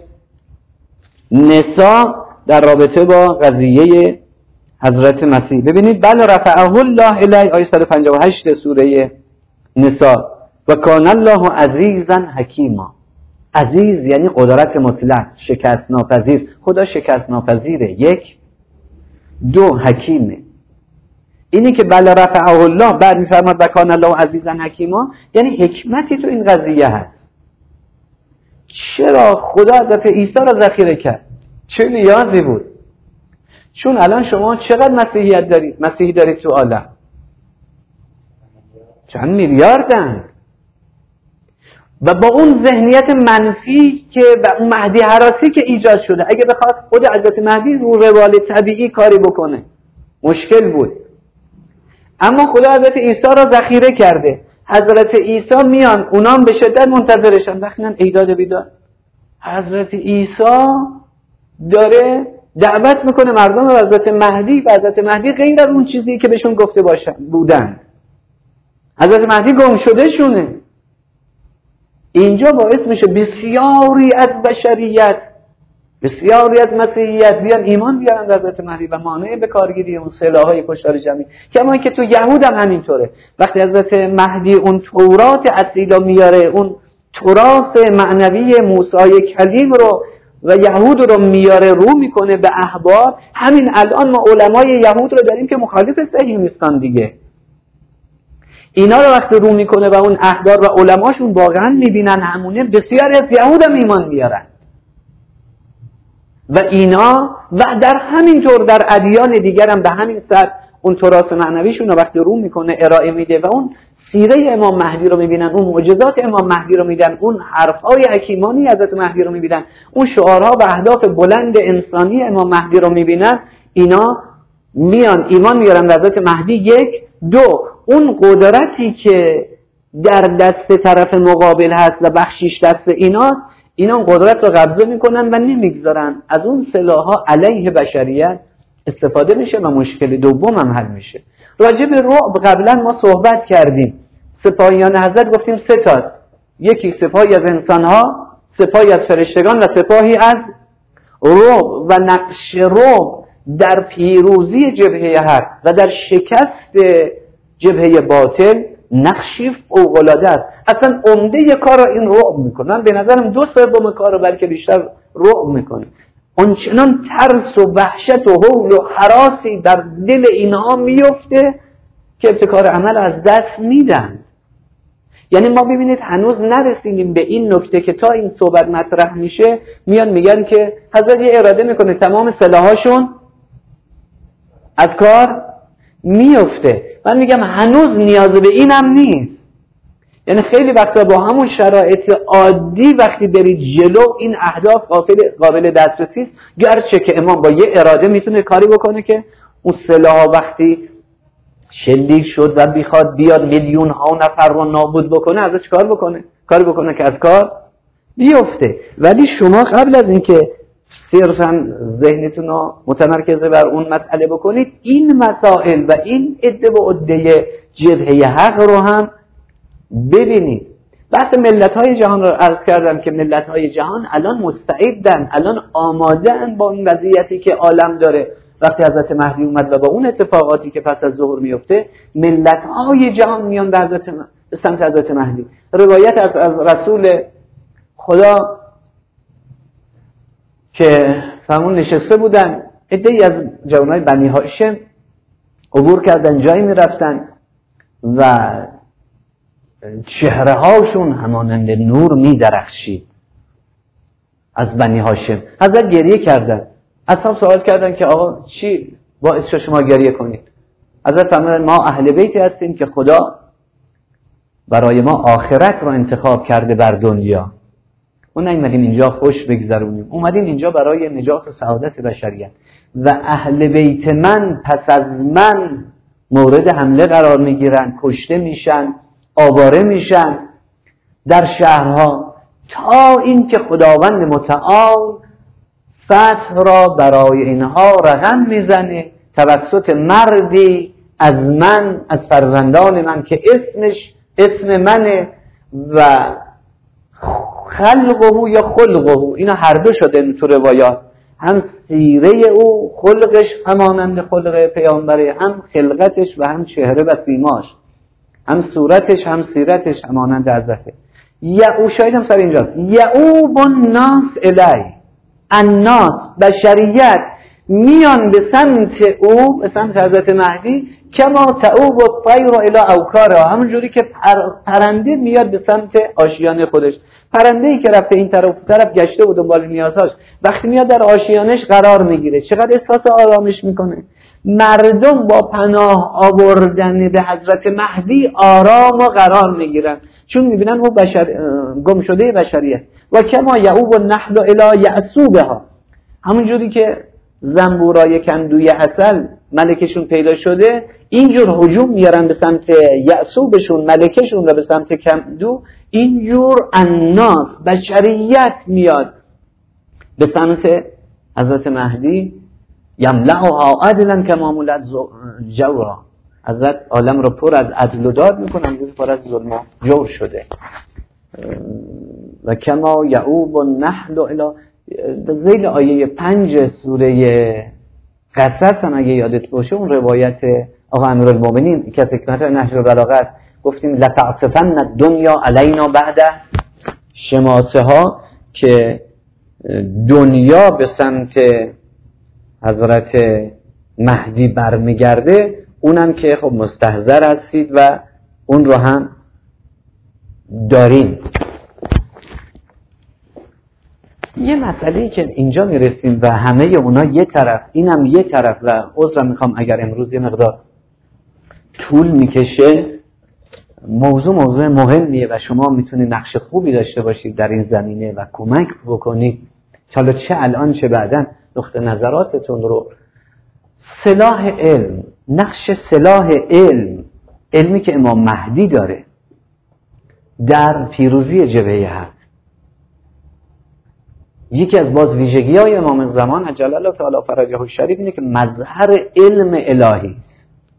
نساء در رابطه با قضیه حضرت مسیح. ببینید بل رفعه الله الیه، آیه 158 سوره نساء، و کان الله عزیزا حکیما. عزیز یعنی قدرت مطلق، شکست ناپذیر. خدا شکست ناپذیره. یک. دو، حکیمه. اینی که بل رفعه الله بعد میفرماد و کان الله عزیزا حکیما، یعنی حکمتی تو این قضیه هست. چرا خدا حضرت عیسی را ذخیره کرد؟ چه نیازی بود؟ چون الان شما چقدر مسیحیت دارید؟ مسیحی دارید تو عالم چند میلیاردن، و با اون ذهنیت منفی که و اون مهدی هراسی که ایجاد شده، اگه بخواد خود حضرت مهدی رو روال طبیعی کاری بکنه مشکل بود. اما خدا حضرت عیسی را ذخیره کرده. حضرت عیسی میان، اونام به شدت منتظرشن. وقتی ایداد بیداد حضرت عیسی داره دعوت میکنه مردم به حضرت مهدی و حضرت مهدی غیر از اون چیزی که بهشون گفته بودن. حضرت مهدی گم شده شونه. اینجا باعث میشه بسیاری از بشریت، بسیاری از مسیحیت بیان ایمان بیارن به حضرت مهدی و مانع به کارگیری اون سلاح‌های کشتار جمعی. کما که تو یهود هم همینطوره. وقتی حضرت مهدی اون تورات اصیل رو میاره، اون تراث معنوی موسی کلیم رو و یهود رو میاره رو میکنه به احبار، همین الان ما علمای یهود رو داریم که مخالف صحیح نیستن دیگه. اینا رو وقتی رو میکنه و اون احبار و علماشون واقعا میبینن همونه، بسیاری از یهود هم ایمان میارن. و اینا و در همین طور در ادیان دیگر هم به همین سر اون تراث معنویشون رو وقتی رو میکنه ارائه میده و اون سیره امام مهدی رو میبینن، اون معجزات امام مهدی رو میدن، اون حرفهای حکیمانی حضرت مهدی رو میبینن، اون شعارها و اهداف بلند انسانی امام مهدی رو میبینن، اینا میان ایمان میارن به حضرت مهدی. یک. دو، اون قدرتی که در دست طرف مقابل هست و بخشیش دست ایناست، اینا اون قدرت رو قبضه میکنن و نمیگذارن از اون سلاح‌ها علیه بشریت استفاده میشه و مشکل دوم هم حل میشه. راجع به رعب قبلا ما صحبت کردیم. سپاهیان حضرت گفتیم 3 تاست. یکی سپاهی از انسانها، سپاهی از فرشتگان و سپاهی از رعب. و نقش رعب در پیروزی جبهه حق و در شکست جبهه باطل نقشی فوق‌العاده است. اصلا عمده کار رو این رعب میکنه. من به نظرم 2/3 کار رو بلکه بیشتر رعب میکنه. اونچنان ترس و وحشت و هول و هراسی در دل اینها میفته که ابتکار عمل از دست میدن. یعنی ما ببینید هنوز نرسیدیم به این نکته که تا این صحبت مطرح میشه میان میگن که حضرت یه اراده میکنه تمام سلاحاشون از کار میفته. من میگم هنوز نیاز به اینم نیست. یعنی خیلی وقتا با همون شرایط عادی وقتی برید جلو این اهداف قابل دسترسی است، گرچه که امام با یه اراده میتونه کاری بکنه که اون سلاح وقتی شلیک شد و بخواد بیاد میلیون ها نفر رو نابود بکنه، ازش کار بکنه، کاری بکنه که از کار بیفته. ولی شما قبل از اینکه صرفا ذهنتون رو متمرکز بر اون مسئله بکنید، این مسائل و این عده و عده جبهه حق رو هم ببینید. بحث ملت‌های جهان رو عرض کردم که ملت‌های جهان الان مستعدن، الان آماده‌اند با این وضعیتی که عالم داره. وقتی حضرت مهدی اومد و با اون اتفاقاتی که پس از ظهور میفته، ملت‌های جهان میان به سمت حضرت مهدی. روایت از رسول خدا که فرمون نشسته بودن، عده‌ای از جوانای بنی هاشم عبور کردن، جایی میرفتن و چهره هاشون همانند نور میدرخشید از بنی هاشم. حضرت گریه کردن. اصحاب سوال کردن که آقا چی باعث شد شما گریه کنید؟ حضرت فرمودن ما اهل بیتی هستیم که خدا برای ما آخرت را انتخاب کرده بر دنیا. ما نیومدیم اینجا خوش بگذرونیم، اومدیم اینجا برای نجات و سعادت بشریت. و اهل بیت من پس از من مورد حمله قرار میگیرن، کشته میشن، آواره میشن در شهرها، تا اینکه خداوند متعال فتح را برای اینها رقم میزنه توسط مردی از من، از فرزندان من که اسم منه و خلقه یا خلقه، اینا هر دو شده تو روایات، هم سیره او خلقش همانند خلق پیامبره، هم خلقتش و هم چهره و سیماش، هم صورتش هم سیرتش همانند حضرته. او شاید هم سر اینجاست. یعوب الناس الی، الناس بشریت میان به سمت او، به سمت حضرت مهدی، کما تعوب الطیر الی اوکارها، همون جوری که پرنده میاد به سمت آشیانه خودش. پرنده‌ای که رفته این طرف گشته و دنبال نیازهاش، وقتی میاد در آشیانش قرار میگیره چقدر احساس آرامش میکنه. مردم با پناه آوردن به حضرت مهدی آرام و قرار میگیرن، چون میبینن او گم شده بشریت. و کما یعوب النحل الی یعصوبها، همون جوری که زنبورای کندوی عسل ملکشون پیدا شده، اینجور هجوم میارن به سمت یعصوبشون ملکشون و به سمت کندو، اینجور الناس بشریت میاد به سمت حضرت مهدی یملأها عدلا کما ملأت جورا، حضرت عالم رو پر از عدل و داد میکنن، پر از ظلم و جور شده. و کما یعوب النحل الی، ذیل آیه 5 سوره قصص هم اگه یادت باشه، اون روایت آقا امیرالمومنین که از حکمت نهج البلاغه گفتیم لتعطفن الدنیا علینا بعد شماسه ها، که دنیا به سمت حضرت مهدی برمیگرده، اونم که خب مستحضر هستید و اون رو هم داریم. یه مسئله‌ای که اینجا میرسیم و همه اونا یه طرف، اینم یه طرف، و عذرم میخوام اگر امروز یه مقدار طول میکشه، موضوع مهمیه و شما میتونید نقش خوبی داشته باشید در این زمینه و کمک بکنید، حالا چه الان چه بعداً، نقطه نظراتتون رو. سلاح علم، نقش سلاح علمی که امام مهدی داره در پیروزی جبهه حق، یکی از باز ویژگی‌های امام زمان عجل الله تعالی فرجه الشریف اینه که مظهر علم الهی است.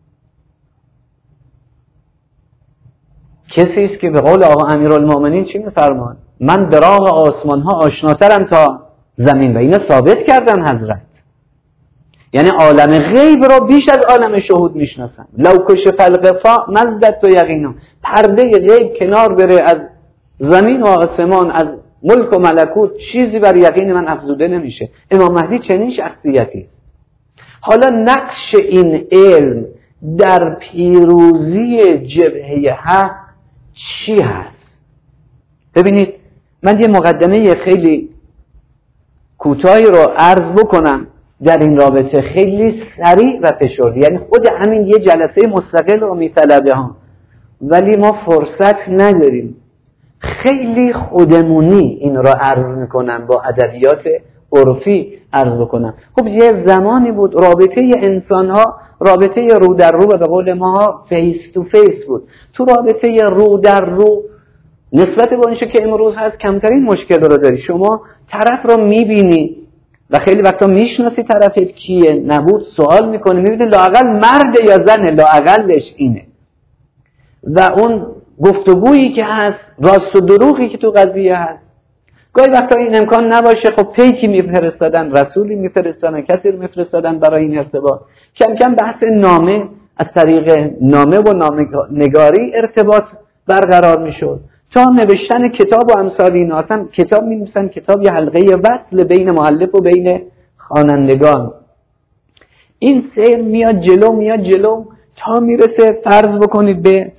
کسی است که به قول آقا امیرالمومنین چی می‌فرمان؟ من براق آسمان‌ها آشناترم تا زمین، و اینا ثابت کردن حضرت. یعنی عالم غیب رو بیش از عالم شهود میشناسن. لو کشف الغطاء مزدت و یقینا، پرده غیب کنار بره از زمین و آسمان، از ملک و ملکوت، چیزی بر یقین من افزوده نمیشه. امام مهدی چنین شخصیتی. حالا نقش این علم در پیروزی جبهه حق چی هست؟ ببینید، من یه مقدمه خیلی کوتاهی رو عرض بکنم در این رابطه، خیلی سریع و فشرده، یعنی خود همین یه جلسه مستقل رو میطلبه ها، ولی ما فرصت نداریم. خیلی خودمونی این رو عرض میکنم، با ادبیات عرفی عرض بکنم. خب یه زمانی بود رابطه انسان ها رابطه رو در رو، و به قول ما فیس تو فیس بود. تو رابطه رو در رو نسبت به اونچه که امروز هست کمترین مشکل رو داری. شما طرف رو میبینی و خیلی وقتا میشناسی طرفت کیه، نبود سوال میکنی، میبینی لااقل مرد یا زنه، لااقلش اینه. و اون گفتگویی که هست، راست و دروغی که تو قضیه هست، گاهی وقتا این امکان نباشه، خب پیکی میفرستادن، رسولی میفرستادن، کسی رو میفرستادن برای این ارتباط. کم کم بحث نامه، از طریق نامه و نامه‌نگاری ارتباط برقرار میشد، تا نوشتن کتاب و امثال اینا. اصلا کتاب می‌نویسن، کتاب یه حلقه وصل بین مؤلف و بین خوانندگان. این سیر میاد جلو تا میرسه فرض بکنید به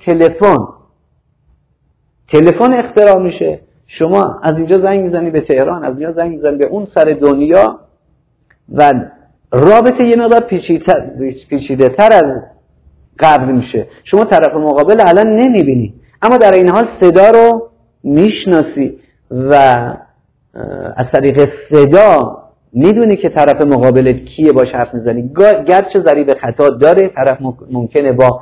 تلفن اختراع میشه. شما از اینجا زنگ میزنی به تهران، از اینجا زنگ میزنی به اون سر دنیا، و رابطه یه مقدار پیچیده تر از قبل میشه. شما طرف مقابل الان نمیبینی، اما در این حال صدا رو میشناسی و از طریق صدا میدونی که طرف مقابلت کیه، باش حرف میزنی. گرچه ضریب خطا داره، طرف ممکنه با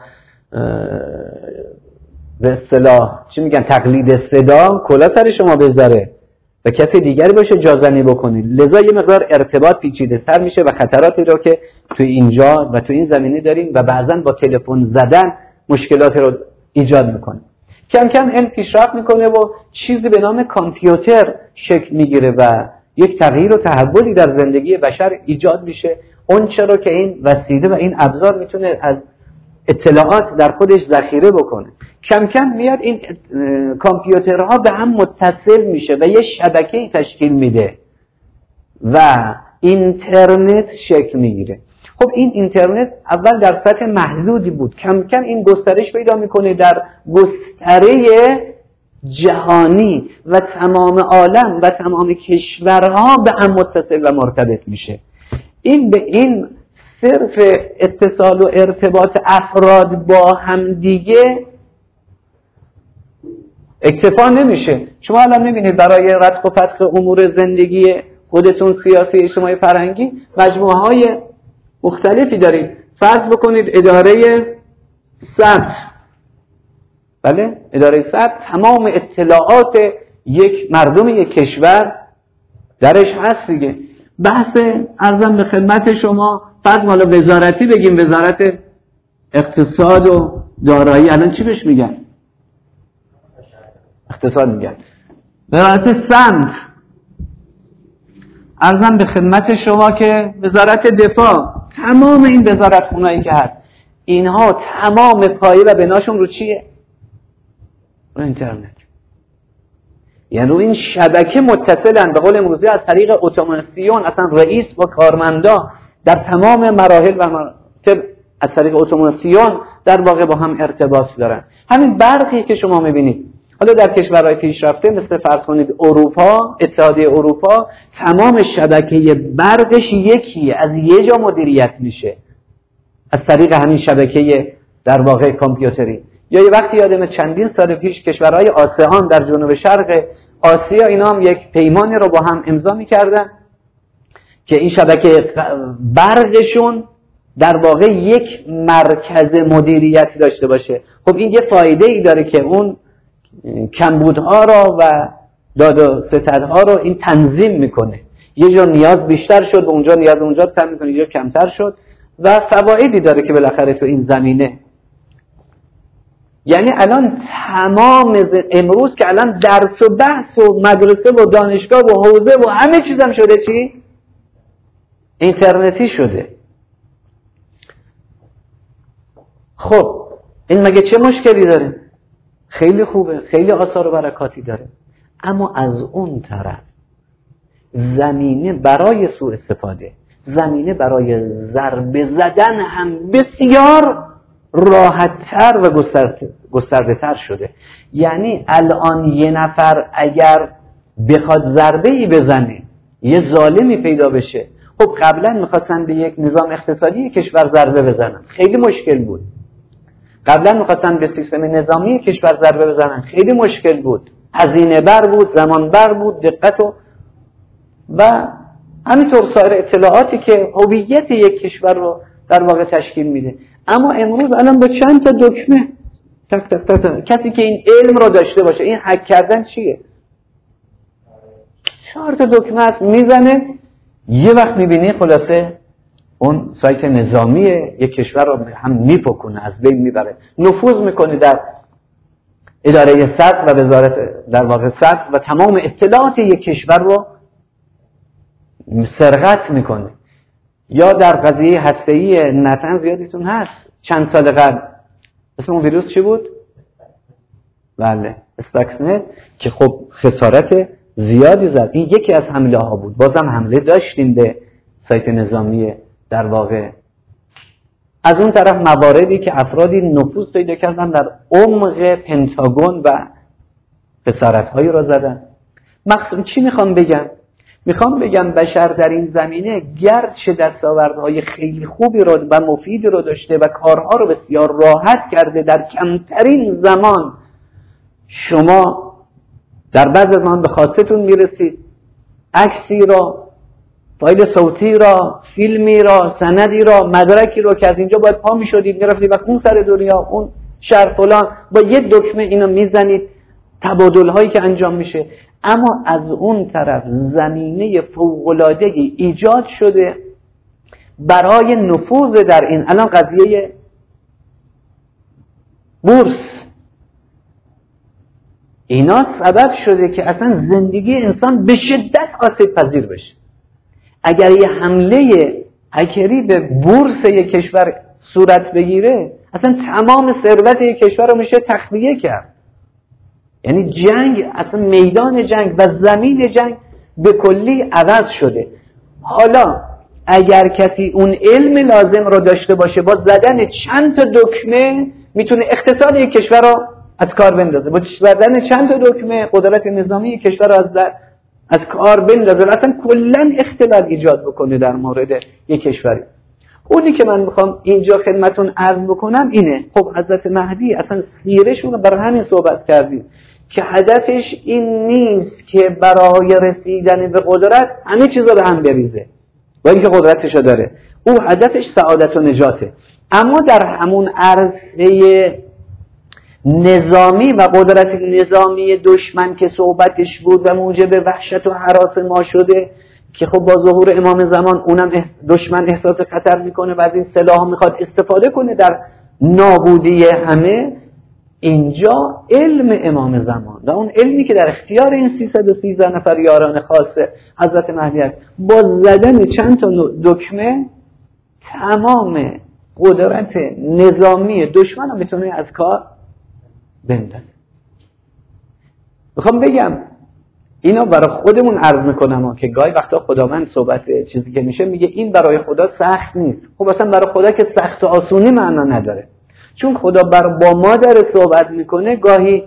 به اصطلاح چی میگن تقلید صدا کلا سر شما بذاره و کسی دیگری باشه جازنی بکنه. لذا یه مقدار ارتباط پیچیده تر میشه و خطراتی رو که تو اینجا و تو این زمینه داریم و بعضا با تلفن زدن مشکلاتی رو ایجاد میکنه. کم کم علم پیشرفت میکنه و چیزی به نام کامپیوتر شکل میگیره و یک تغییر و تحولی در زندگی بشر ایجاد میشه. اون چرا که این وسیله و این ابزار میتونه از اطلاعات در خودش ذخیره بکنه. کم کم میاد این کامپیوترها به هم متصل میشه و یه شبکه‌ای تشکیل میده و اینترنت شکل میگیره. خب این اینترنت اول در سطح محدودی بود، کم کم این گسترش پیدا میکنه در گستره جهانی و تمام عالم و تمام کشورها به هم متصل و مرتبط میشه. این به این صرف اتصال و ارتباط افراد با هم دیگه اکتفا نمیشه. شما الان میبینید برای رتق و فتق امور زندگی خودتون، سیاسی، اجتماعی، فرهنگی، مجموعه های مختلفی دارید. فرض بکنید اداره ثبت، بله، اداره ثبت تمام اطلاعات یک مردم یک کشور درش هست دیگه. بحث ارزم به خدمت شما فرض مالا وزارتی بگیم، وزارت اقتصاد و دارایی، الان چی بهش میگن؟ اقتصاد میگن. وزارت سمت، ارزم به خدمت شما که وزارت دفاع، تمام این وزارت خونهایی که هست اینها تمام پایه و بناشون رو چیه؟ رو اینترنت. یعنی رو این شبکه متصلن، به قول امروزی از طریق اتوماسیون، اصلا رئیس با کارمندا در تمام مراحل و مراتب از طریق اتوماسیون در واقع با هم ارتباط دارن. همین برقی که شما میبینید حالا در کشورهای پیشرفته مثل فرض کنید اروپا، اتحادیه اروپا، تمام شبکه برقش یکیه، از یه جا مدیریت میشه از طریق همین شبکه در واقع کامپیوتری. یا یه وقتی یادم چندین سال پیش کشورهای آسیان در جنوب شرق آسیا اینا هم یک پیمانی رو با هم امضا می‌کردن که این شبکه برقشون در واقع یک مرکز مدیریتی داشته باشه. خب این یه فایده ای داره که اون کمبودها را و داد و ستدها رو این تنظیم میکنه. یه جا نیاز بیشتر شد و اونجا نیاز اونجا کم میکنه، یه جا کمتر شد و فوایدی داره که بالاخره تو این زمینه. یعنی الان تمام امروز که الان درس و بحث و مدرسه و دانشگاه و حوزه و همه چیزم شده چی؟ اینترنتی شده. خب این مگه چه مشکلی داره؟ خیلی خوبه، خیلی آثار و برکاتی داره، اما از اون طرف زمینه برای سوء استفاده، زمینه برای ضربه زدن هم بسیار راحت‌تر و گسترده‌تر شده. یعنی الان یه نفر اگر بخواد ضربه‌ای بزنه، یه ظالمی پیدا بشه، خب قبلا می‌خواستن به یک نظام اقتصادی کشور ضربه بزنن، خیلی مشکل بود. قبلا می‌خواستن به سیستم نظامی کشور ضربه بزنن، خیلی مشکل بود، هزینه بر بود، زمان بر بود، دقت و همینطور سایر اطلاعاتی که هویت یک کشور رو در واقع تشکیل میده. اما امروز الان با چند تا دکمه تک تک تک تک. کسی که این علم رو داشته باشه، این هک کردن چیه؟ 4 تا دکمه است میزنه، یه وقت میبینی خلاصه اون سایت نظامی یک کشور رو هم میپکنه، از بین میبره، نفوذ میکنه در اداره سطح و وزارت در واقع سطح و تمام اطلاعات یک کشور رو سرقت میکنه. یا در قضیه هسته‌ای نتنز یادتون هست چند سال قبل اسم اون ویروس چی بود؟ بله استاکسنت، که خب خسارت زیادی زد. این یکی از حمله ها بود. بازم حمله داشتیم به سایت نظامی در واقع. از اون طرف مواردی که افرادی نفوذ پیدا کردن در عمق پنتاگون و خسارت هایی را زدن. مقصود چی میخوام بگم؟ میخوام بگم بشر در این زمینه گرچه دستاوردهای خیلی خوبی رو و مفیدی رو داشته و کارها رو بسیار راحت کرده، در کمترین زمان شما در بعض زمان به خواستتون میرسید، عکسی را، فایل صوتی را، فیلمی را، سندی را، مدرکی را که از اینجا باید پا میشدید میرفتید و اون سر دنیا، اون شهر فلان، با یه دکمه اینو میزنید، تبادل هایی که انجام میشه. اما از اون طرف زمینه فوق‌العاده ایجاد شده برای نفوذ در این. الان قضیه بورس اینا سبب شده که اصلا زندگی انسان به شدت آسیب پذیر بشه. اگر یه حمله هکری به بورس یک کشور صورت بگیره، اصلا تمام ثروت یک کشور رو میشه تخلیه کرد. یعنی جنگ، اصلا میدان جنگ و زمین جنگ به کلی عوض شده. حالا اگر کسی اون علم لازم رو داشته باشه، با زدن چند تا دکمه میتونه اقتصاد یک کشور رو از کار بندازه، با زدن چند تا دکمه قدرت نظامی یک کشور رو از کار بندازه، اصلا کلا اختلال ایجاد بکنه در مورد یک کشوری. اونی که من میخوام اینجا خدمتون عرض بکنم اینه. خب حضرت مهدی اصلا سیرشون رو برای همین صحبت کردیم که هدفش این نیست که برای رسیدن به قدرت همه چیزا به هم بریزه، با اینکه قدرتشو داره. او هدفش سعادت و نجاته. اما در همون عرصه نظامی و قدرت نظامی دشمن که صحبتش بود و موجب وحشت و هراس ما شده، که خب با ظهور امام زمان اونم دشمن احساس خطر میکنه و از این سلاح میخواد استفاده کنه در نابودی همه. اینجا علم امام زمان و اون علمی که در اختیار این 313 نفر یاران خاص حضرت مهدی است، با زدن چند تا دکمه تمام قدرت نظامی دشمن رو میتونه از کار بندازه. میخوام بگم اینا برای خودمون عرض میکنم که گاهی وقتا خداوند صحبت چیزی که میشه میگه این برای خدا سخت نیست. خب اصلا برای خدا که سخت و آسونی معنا نداره، چون خدا با ما داره صحبت میکنه. گاهی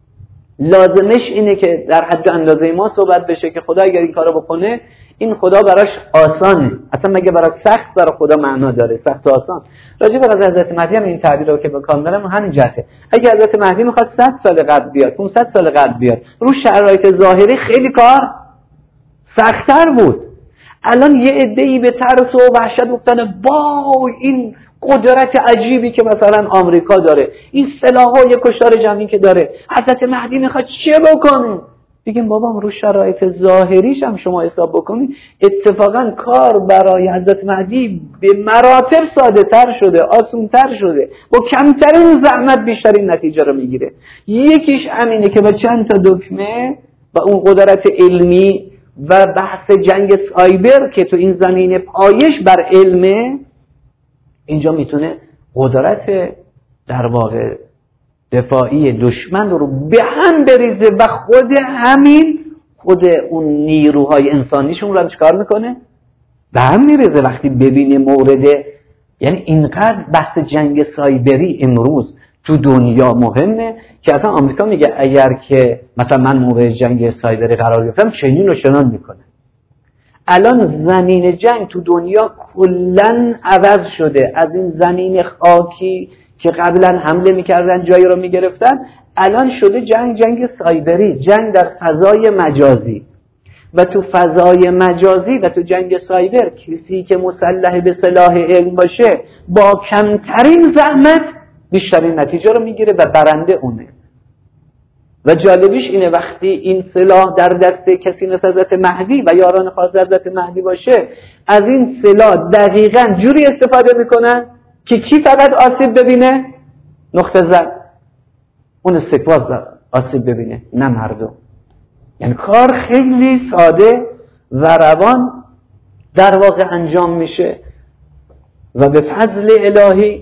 لازمش اینه که در حد اندازه ما صحبت بشه که خدا اگر این کارو بکنه این خدا براش آسانه. اصلا مگه برای سخت برای خدا معنا داره؟ سخت و آسان. راجع به حضرت مهدی هم این تعبیر رو که به کام دارم همین جهته. اگه حضرت مهدی میخواد 100 سال قبل بیاد، 500 سال قبل بیاد، رو شرایط ظاهری خیلی کار سخت‌تر بود. الان یه عده‌ای به ترس و وحشت مبتلا با این قدرت عجیبی که مثلا آمریکا داره، این سلاح‌های کشتار جمعی که داره، حضرت مهدی میخواد چه بکنه؟ بگیم بابا رو شرایط ظاهریش هم شما حساب بکنید، اتفاقا کار برای حضرت مهدی به مراتب ساده تر شده، آسان تر شده، با کمترین زحمت بیشترین نتیجه رو میگیره. یکیش همینه که با چند تا دکمه و اون قدرت علمی و بحث جنگ سایبر که تو این زمینه پایش بر علمه، اینجا میتونه قدرت در واقع دفاعی دشمن رو به هم بریزه و خود اون نیروهای انسانیشون رو چیکار میکنه؟ به هم میریزه. وقتی ببینه مورد، یعنی اینقدر بحث جنگ سایبری امروز تو دنیا مهمه که اصلا آمریکا میگه اگر که مثلا من مورد جنگ سایبری قرار گرفتم چنین و چنان میکنه. الان زمین جنگ تو دنیا کلن عوض شده. از این زمین خاکی که قبلا حمله میکردن جایی رو میگرفتن، الان شده جنگ سایبری، جنگ در فضای مجازی. و تو فضای مجازی و تو جنگ سایبر کسی که مسلح به سلاح علم باشه با کمترین زحمت بیشترین نتیجه رو میگیره و برنده اونه. و جالبیش اینه وقتی این سلاح در دست کسی مثل حضرت مهدی و یاران خاص حضرت مهدی باشه، از این سلاح دقیقاً جوری استفاده میکنن که کی فقط آسیب ببینه؟ نقطه زد. اون استکباز آسیب ببینه، نه مردم. یعنی کار خیلی ساده و روان در واقع انجام میشه و به فضل الهی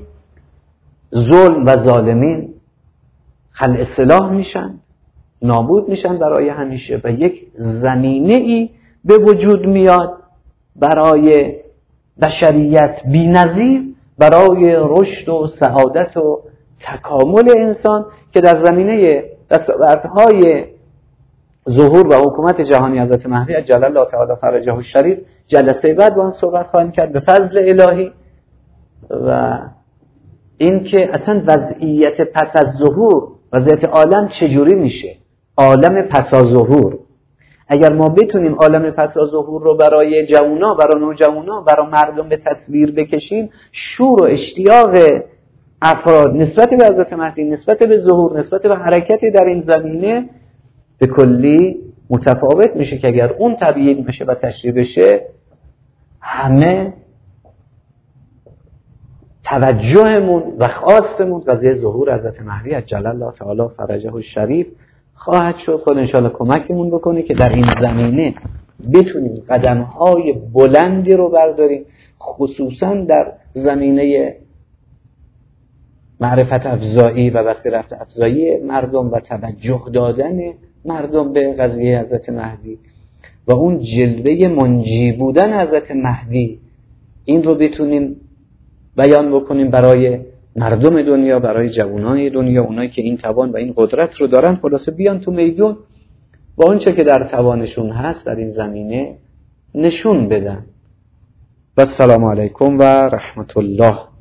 ظلم و ظالمین خلع اصلاح میشن، نابود میشن برای همیشه و یک زمینه ای به وجود میاد برای بشریت بی‌نظیر، برای رشد و سعادت و تکامل انسان که در زمینه دستاوردهای ظهور و حکومت جهانی حضرت مهدی عجل الله تعالی فرجه الشریف جلسه بعد با هم صحبت خواهیم کرد به فضل الهی. و این که اصلا وضعیت پس از ظهور، وضعیت عالم چجوری میشه، عالم پس از ظهور، اگر ما بتونیم عالم پس از ظهور رو برای جوونا، برای نوجوانا، برای مردم به تصویر بکشیم، شور و اشتیاق افراد نسبت به حضرت مهدی، نسبت به ظهور، نسبت به حرکتی در این زمینه به کلی متفاوت میشه که اگر اون تبیین بشه و تشریح بشه، همه توجهمون و خواستمون قضیه ظهور حضرت مهدی عجل الله تعالی فرجه الشریف خواهد شد. خدا انشاءالله کمکمون بکنه که در این زمینه بتونیم قدم‌های بلندی رو برداریم، خصوصا در زمینه معرفت افزایی و بصیرت افزایی مردم و توجه دادن مردم به قضیه حضرت مهدی و اون جلوه منجی بودن حضرت مهدی، این رو بتونیم بیان بکنیم برای مردم دنیا، برای جوانان دنیا، اونایی که این توان و این قدرت رو دارن، خلاصه بیان تو میدون با اون چه که در توانشون هست در این زمینه نشون بدن. و السلام علیکم و رحمت الله.